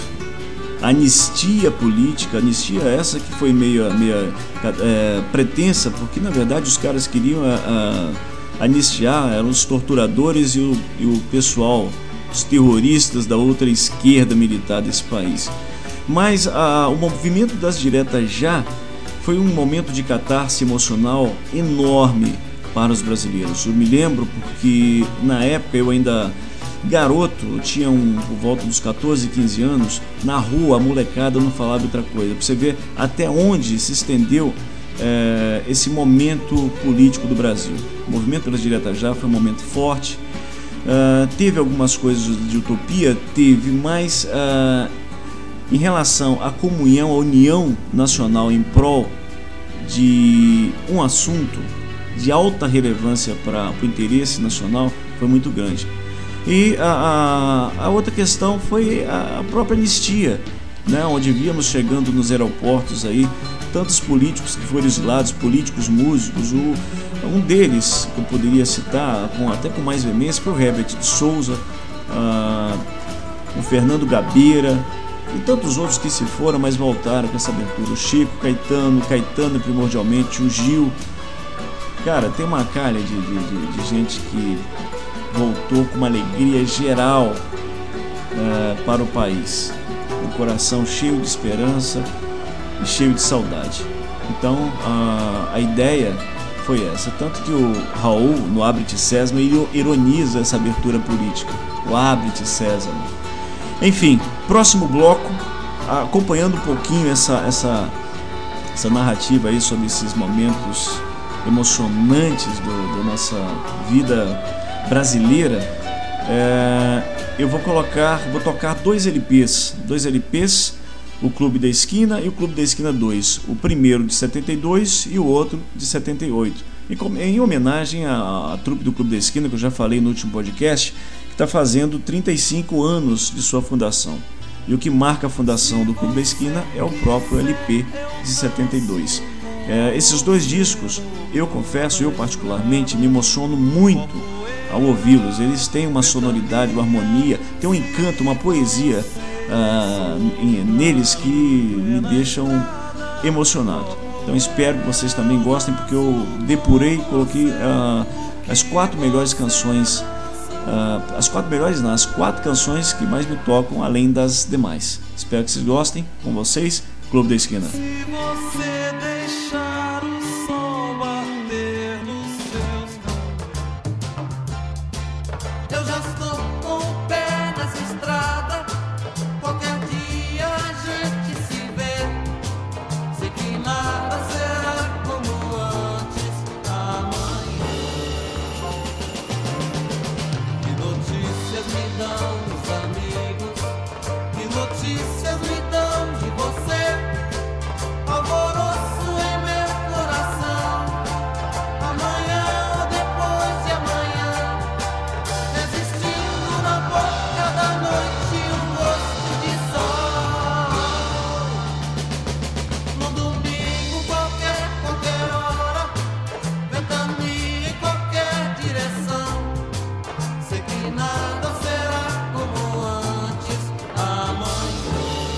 anistia política, anistia essa que foi meio, meio é, pretensa, porque na verdade os caras queriam a, a, anistiar, eram os torturadores e o, e o pessoal, os terroristas da outra esquerda militar desse país. Mas a, o movimento das diretas já foi um momento de catarse emocional enorme para os brasileiros. Eu me lembro porque na época eu ainda garoto, eu tinha um, por volta dos catorze, quinze anos, na rua a molecada não falava outra coisa. Para você ver até onde se estendeu é, esse momento político do Brasil. O movimento pelas diretas já foi um momento forte. Uh, teve algumas coisas de utopia, teve, mas uh, em relação à comunhão, à união nacional em prol de um assunto de alta relevância para o interesse nacional, foi muito grande. E a, a, a outra questão foi a própria anistia, né, onde víamos chegando nos aeroportos aí tantos políticos que foram exilados, políticos, músicos. O, um deles que eu poderia citar com, até com mais veemência foi o Herbert de Souza, uh, o Fernando Gabeira e tantos outros que se foram, mas voltaram com essa abertura. O Chico, Caetano, Caetano primordialmente, o Gil. Cara, tem uma calha de, de, de, de gente que voltou com uma alegria geral uh, para o país, um coração cheio de esperança e cheio de saudade. Então uh, a ideia foi essa, tanto que o Raul no Abre-te Sésamo ele ironiza essa abertura política, o Abre-te Sésamo. Enfim, próximo bloco, acompanhando um pouquinho essa, essa, essa narrativa aí sobre esses momentos emocionantes do, da nossa vida brasileira, é, eu vou colocar, vou tocar dois L Ps, dois L Ps o Clube da Esquina e o Clube da Esquina dois, o primeiro de setenta e dois e o outro de setenta e oito, em homenagem à, à trupe do Clube da Esquina, que eu já falei no último podcast, que está fazendo trinta e cinco anos de sua fundação. E o que marca a fundação do Clube da Esquina é o próprio L P de setenta e dois. É, esses dois discos, eu confesso, eu particularmente me emociono muito ao ouvi-los. Eles têm uma sonoridade, uma harmonia, tem um encanto, uma poesia ah, neles que me deixam emocionado. Então espero que vocês também gostem, porque eu depurei, coloquei ah, as quatro melhores canções, ah, as quatro melhores não, as quatro canções que mais me tocam, além das demais. Espero que vocês gostem. Com vocês, Clube da Esquina. Se você deixar o sol bater nos seus campos, eu já estou com o pé nessa estrada. Qualquer dia a gente se vê. Sei que nada será como antes amanhã. Que notícias me dão os amigos? Que notícias me dão de você? Alvoroço em meu coração. Amanhã ou depois de amanhã, resistindo na boca da noite um gosto de sol. No domingo qualquer, qualquer hora, ventania em qualquer direção. Sei que nada será como antes amanhã.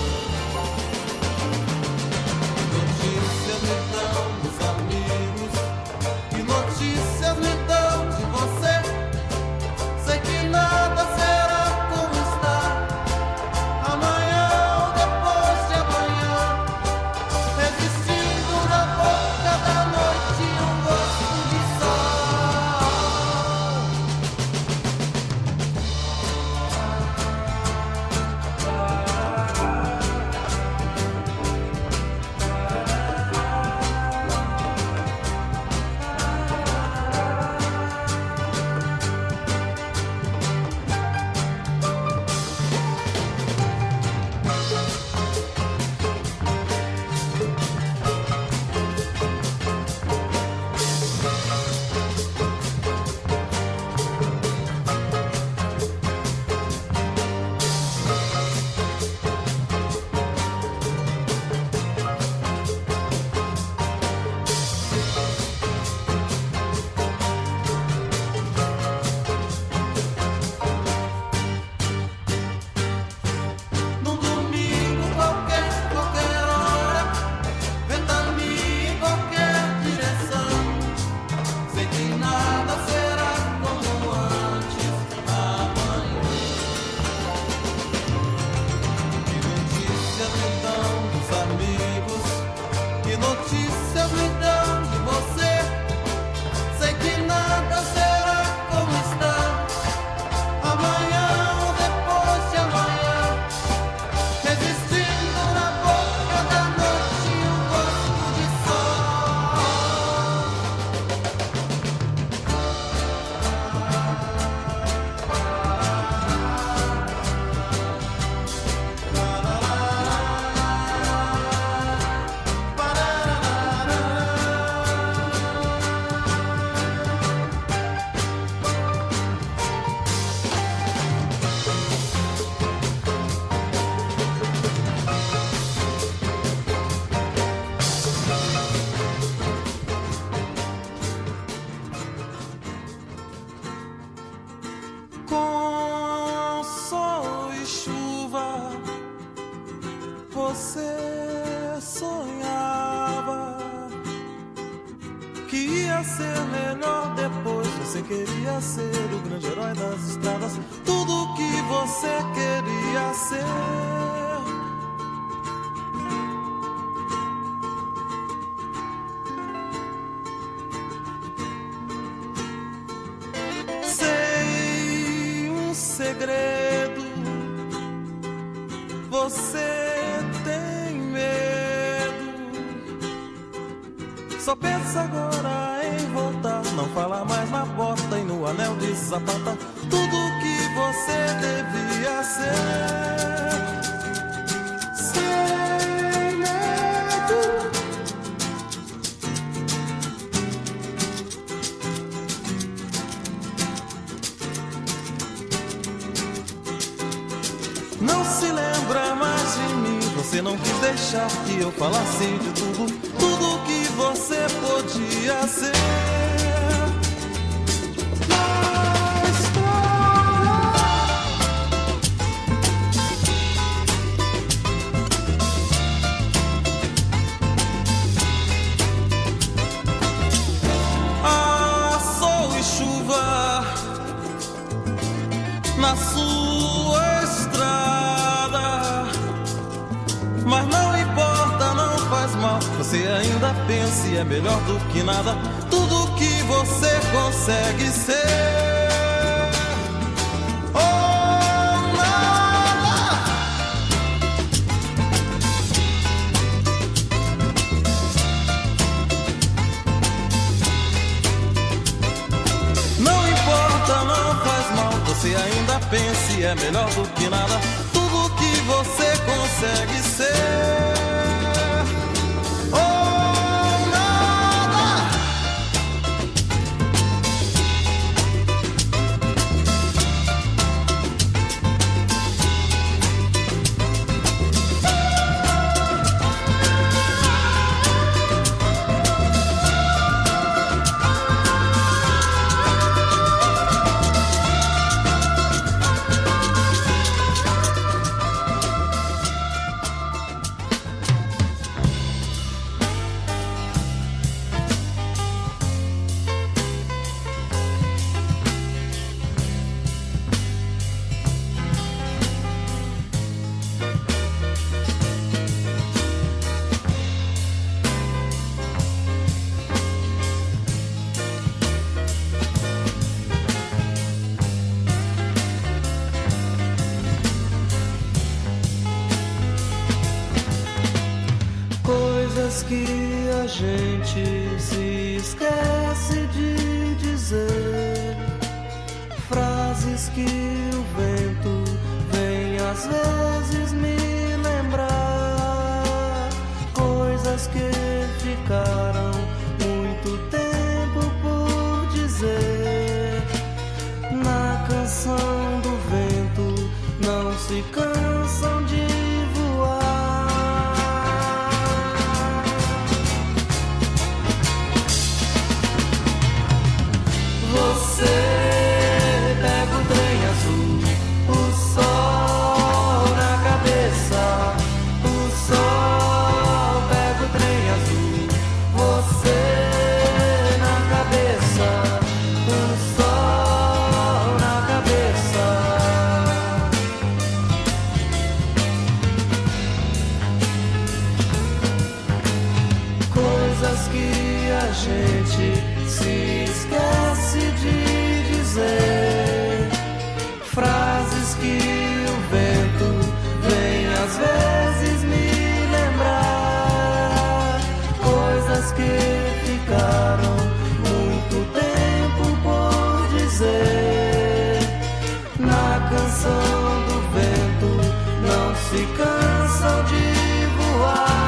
Notícias me dão dos amigos, que notícias me dão de você? Sei que nada será como está. Amanhã ou depois de amanhã, resistindo na boca da noite um gosto de sol. Num domingo qualquer, qualquer hora, ventania em qualquer direção. Sei que nada será como antes amanhã. Que notícias me dão dos amigos? Que notícias me dão de você? Sei que nada será como está. Amanhã ou depois de amanhã, resistindo na boca da noite um gosto de Com sol e chuva, você sonhava que ia ser melhor depois. Você queria ser o grande herói das estradas, tudo que você queria ser. Sei um segredo, você tem medo. Só pensa agora em voltar, não fala mais na porta e no anel de sapata, tudo que você devia ser. Ser não se lembra mais de mim. Você não quis deixar que eu falasse de tudo, tudo que você podia ser. Na sua estrada, mas não importa, não faz mal. Você ainda pensa e é melhor do que nada. Tudo que você consegue ser, oh, nada. Não importa, não faz mal. Você ainda pensa e é melhor do que nada. Tudo que você consegue ser, oh, nada. Que a gente se esquece de dizer, frases que o vento vem às vezes me lembrar, coisas que ficaram muito tempo por dizer. Na canção do vento não se cansam de voar. Você pega o trem azul, o sol na cabeça, o sol pega o trem azul, você na cabeça, o sol na cabeça. Coisas que a gente se esquece de dizer, frases que o vento vem às vezes me lembrar, coisas que ficaram muito tempo por dizer. Na canção do vento não se cansam de voar.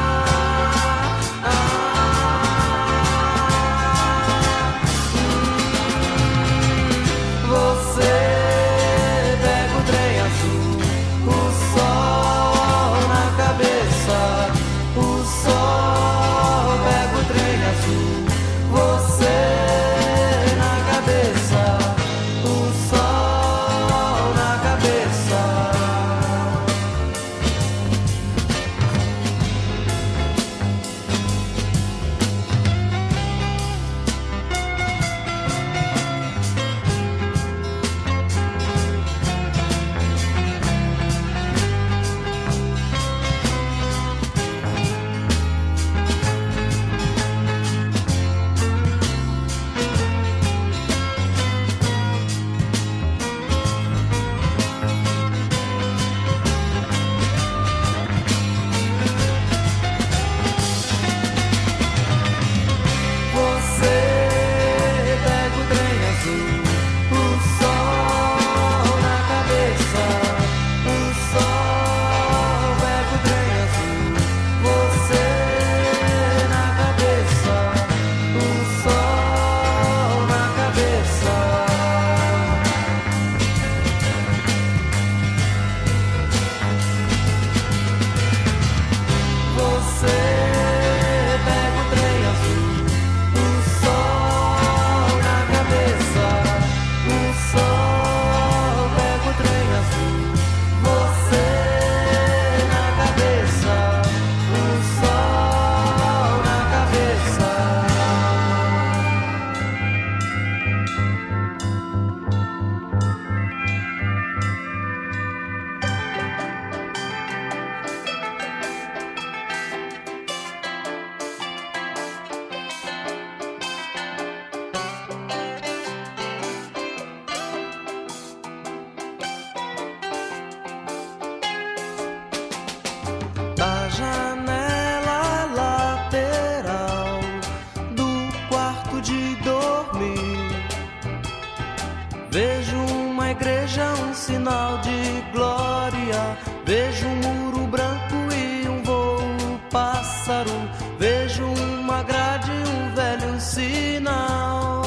Vejo uma igreja, um sinal de glória. Vejo um muro branco e um voo pássaro. Vejo uma grade e um velho sinal.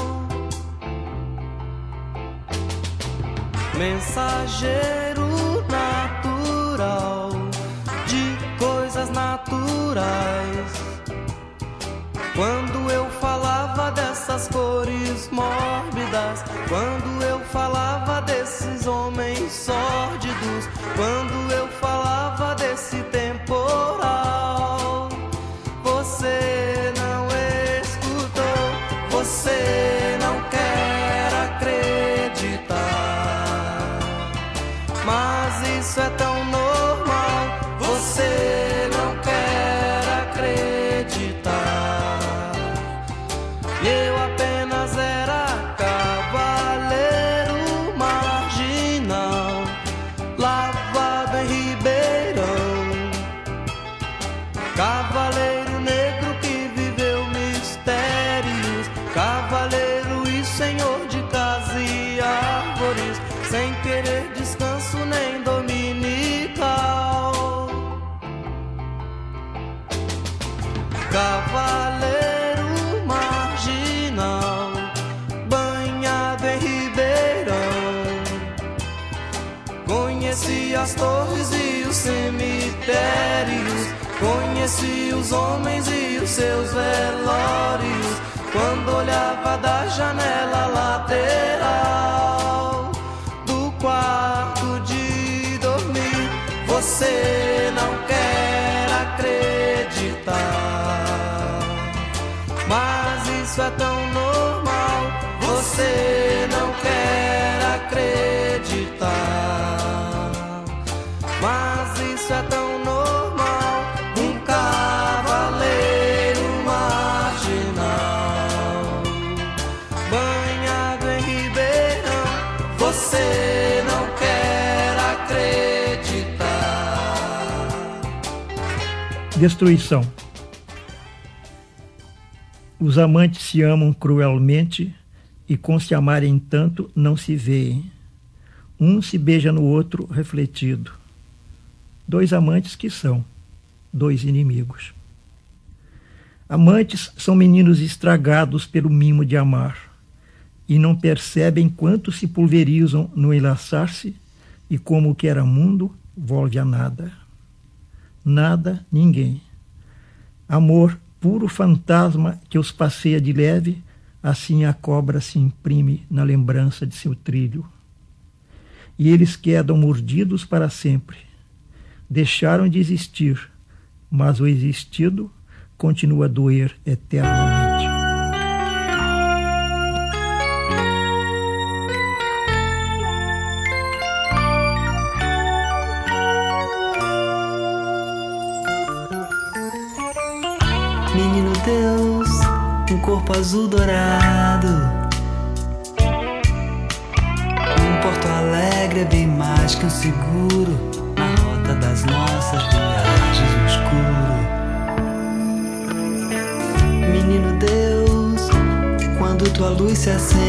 Mensageiro natural de coisas naturais. Quando eu falava dessas cores mórbidas, quando eu falava desses homens sórdidos, quando eu falava desse temporal, você não escutou, você não quer acreditar. Mas isso é tão normal, você não quer acreditar. Eu apenas era cavaleiro marginal, lavado em Ribeirão, cavaleiro negro que viveu mistérios, cavaleiro e senhor de casa e árvores, sem querer descanso nem dominical. Cavaleiro banhado em Ribeirão, conheci as torres e os cemitérios, conheci os homens e os seus velórios, quando olhava da janela lateral do quarto de dormir. Você não quer acreditar, mas isso é tão normal, você não quer acreditar. Mas isso é tão normal, um cavaleiro marginal, banhado em Ribeirão, você não quer acreditar. Destruição. Os amantes se amam cruelmente e com se amarem tanto não se veem. Um se beija no outro refletido. Dois amantes que são, dois inimigos. Amantes são meninos estragados pelo mimo de amar e não percebem quanto se pulverizam no enlaçar-se e como o que era mundo volve a nada. Nada, ninguém. Amor puro fantasma que os passeia de leve, assim a cobra se imprime na lembrança de seu trilho. E eles quedam mordidos para sempre. Deixaram de existir, mas o existido continua a doer eternamente. Menino Deus, um corpo azul dourado. Um Porto Alegre é bem mais que um seguro na rota das nossas viagens no escuro. Menino Deus, quando tua luz se acenda,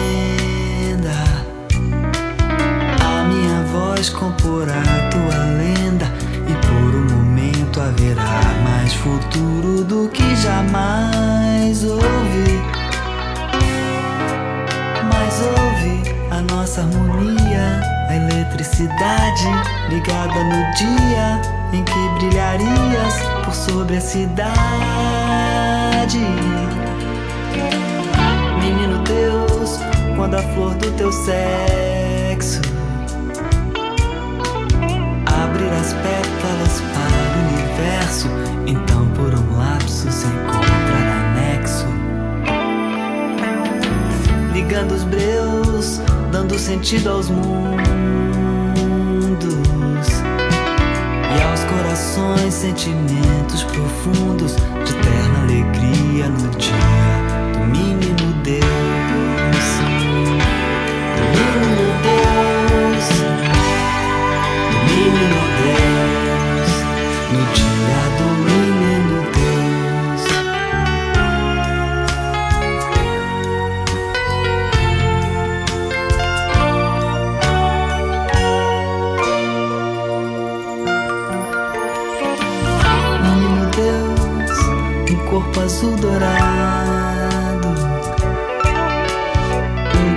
a minha voz comporá tua lenda e por um momento haverá mais futuro do que jamais ouvi. Mas ouve a nossa harmonia, a eletricidade ligada no dia em que brilharias por sobre a cidade. Menino Deus, quando a flor do teu sexo abrir as pétalas para o universo, então por um lapso se encontrar anexo, ligando os breus, dando sentido aos mundos e aos corações sentimentos profundos de eterna alegria no dia do menino Deus. Do menino Deus, do menino Deus, no dia do menino Deus.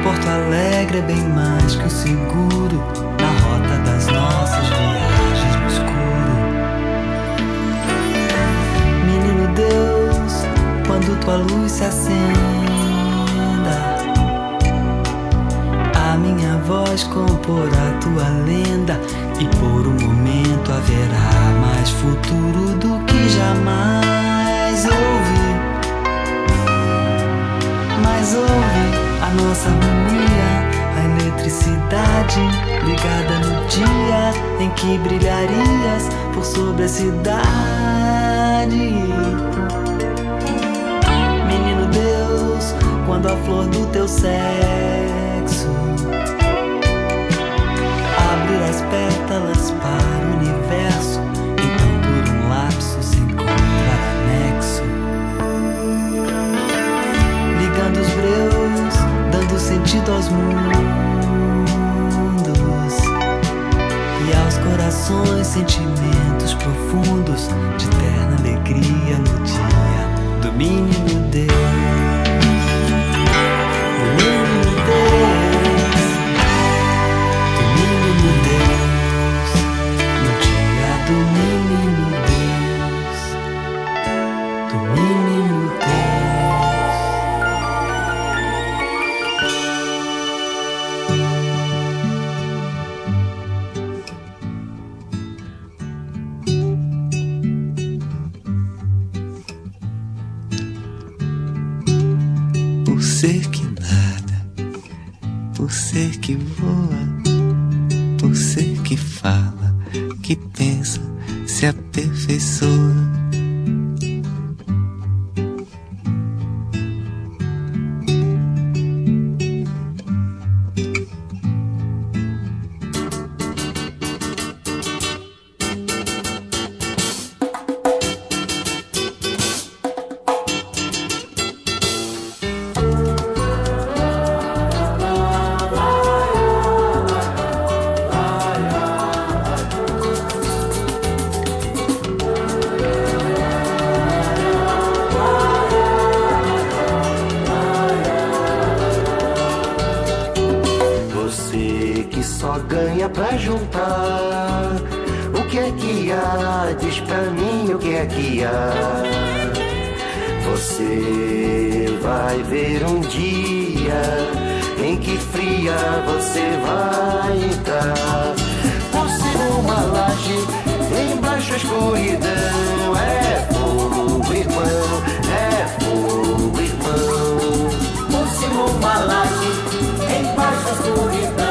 Porto Alegre é bem mais que o seguro na rota das nossas viagens no escuro. Menino Deus, quando tua luz se acenda, a minha voz comporá tua lenda, e por um momento haverá mais futuro do que jamais ouvi. Mas ouve a nossa harmonia, a eletricidade ligada no dia em que brilharias por sobre a cidade. Menino Deus, quando a flor do teu sexo abrir as pétalas para o universo, então por um lapso se encontrar anexo, ligando os breus, dando sentido aos mundos e aos corações, sentimentos profundos de eterna alegria no dia do menino Deus. Do menino Deus, do menino Deus, no dia do menino Deus, do menino Por ser que nada, por ser que voa, por ser que fala, que pensa, se aperfeiçoa. Pra juntar, o que é que há? Diz pra mim o que é que há. Você vai ver um dia em que fria você vai entrar. Por cima uma laje, embaixo a escuridão. É fogo, irmão, é fogo, irmão. Por cima uma laje, embaixo a escuridão.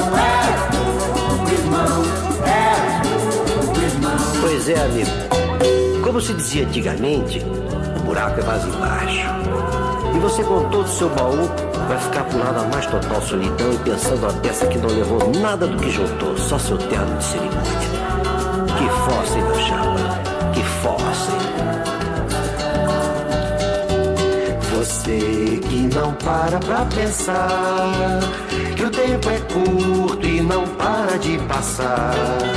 Pois é, amigo. Como se dizia antigamente, o buraco é mais embaixo. E você, com todo o seu baú, vai ficar por lá na mais total solidão e pensando a peça que não levou nada do que juntou, só seu terno de cerimônia. Que força, hein, meu chapa? Que força, hein? Você que não para pra pensar que o tempo é curto e não para de passar.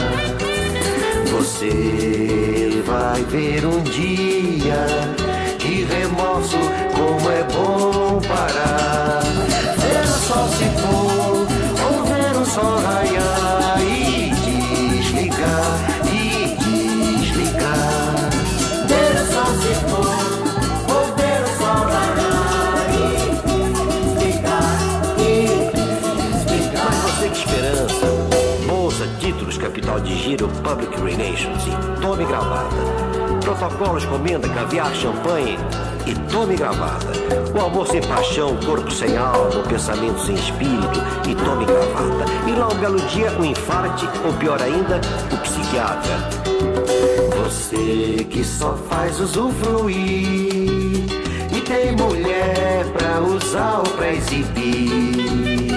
Você vai ver um dia de remorso, como é bom parar. Ver o sol se pôr, ou ver o sol raiar e desligar, e desligar. Ver o sol se pôr, ou ver o sol raiar e desligar, e desligar. Mas você, que esperança! Títulos, capital de giro, public relations e tome gravata. Protocolos, comenda, caviar, champanhe e tome gravata. O amor sem paixão, corpo sem alma, o pensamento sem espírito e tome gravata. E lá um belo dia um infarte, ou pior ainda, o psiquiatra. Você que só faz usufruir e tem mulher pra usar ou pra exibir.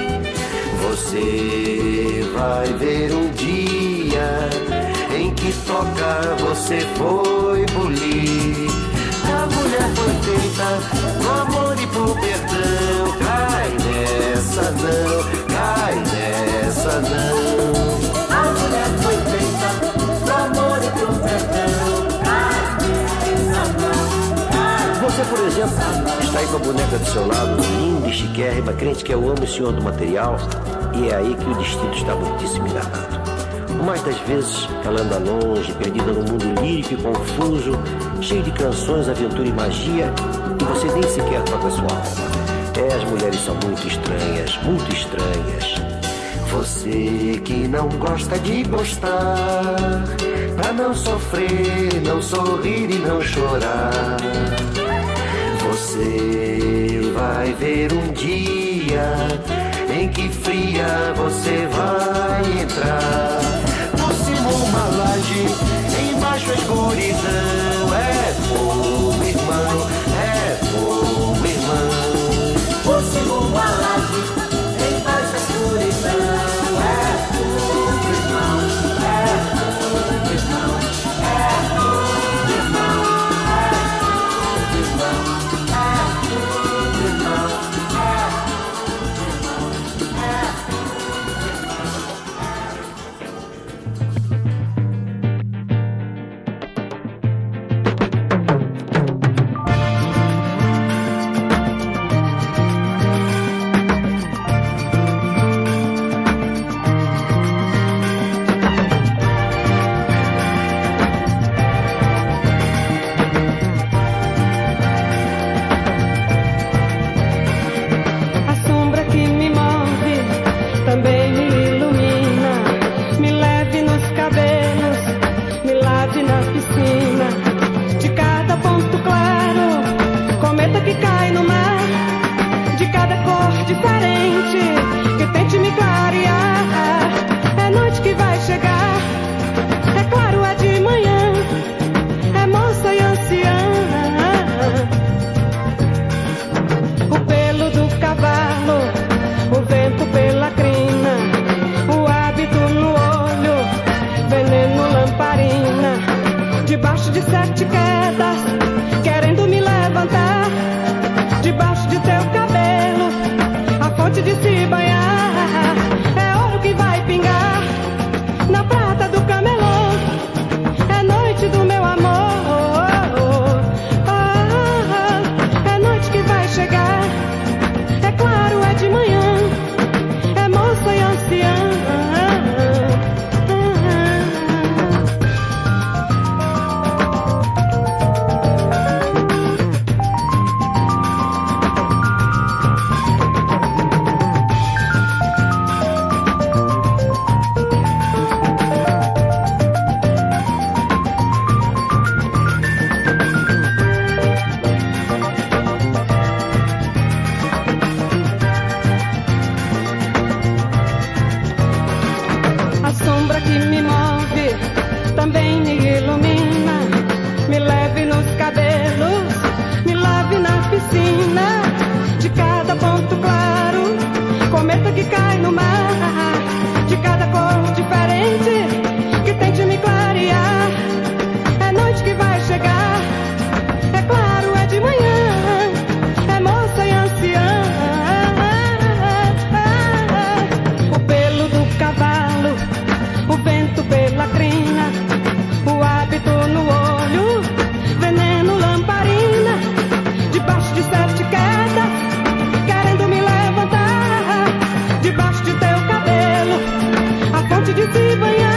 Você vai ver um dia em que toca você foi bulir. A mulher foi feita pro amor e pro perdão. Cai nessa não, cai nessa não. A mulher foi feita pro amor e pro perdão. Cai nessa não, cai. Você, por exemplo, exemplo, está aí com a boneca do seu lado, linda e chiquérrima, crente que eu amo o senhor do material, e é aí que o destino está muitíssimo enganado. Por mais das vezes, ela anda longe, perdida no mundo lírico e confuso, cheio de canções, aventura e magia, e você nem sequer toca sua alma. É, as mulheres são muito estranhas, muito estranhas. Você que não gosta de gostar, pra não sofrer, não sorrir e não chorar. Você vai ver um dia em que fria você vai entrar. Por cima uma laje, embaixo a escuridão. É fogo, irmão, é fogo, irmão. Por cima uma laje, embaixo a escuridão. É fogo, irmão, é fogo, irmão, é fogo, irmão, é fogo, irmão, é fogo, irmão, é debaixo de sete quedas, querendo me levantar, debaixo de teu cabelo, a fonte de se banhar, é ouro que vai pingar na prata do camelô, é noite do meu amor, oh, é noite que vai chegar, é claro, é de manhã, é moça e anciã. Debaixo de teu cabelo, a fonte de se banhar.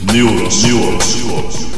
Neuroscópio.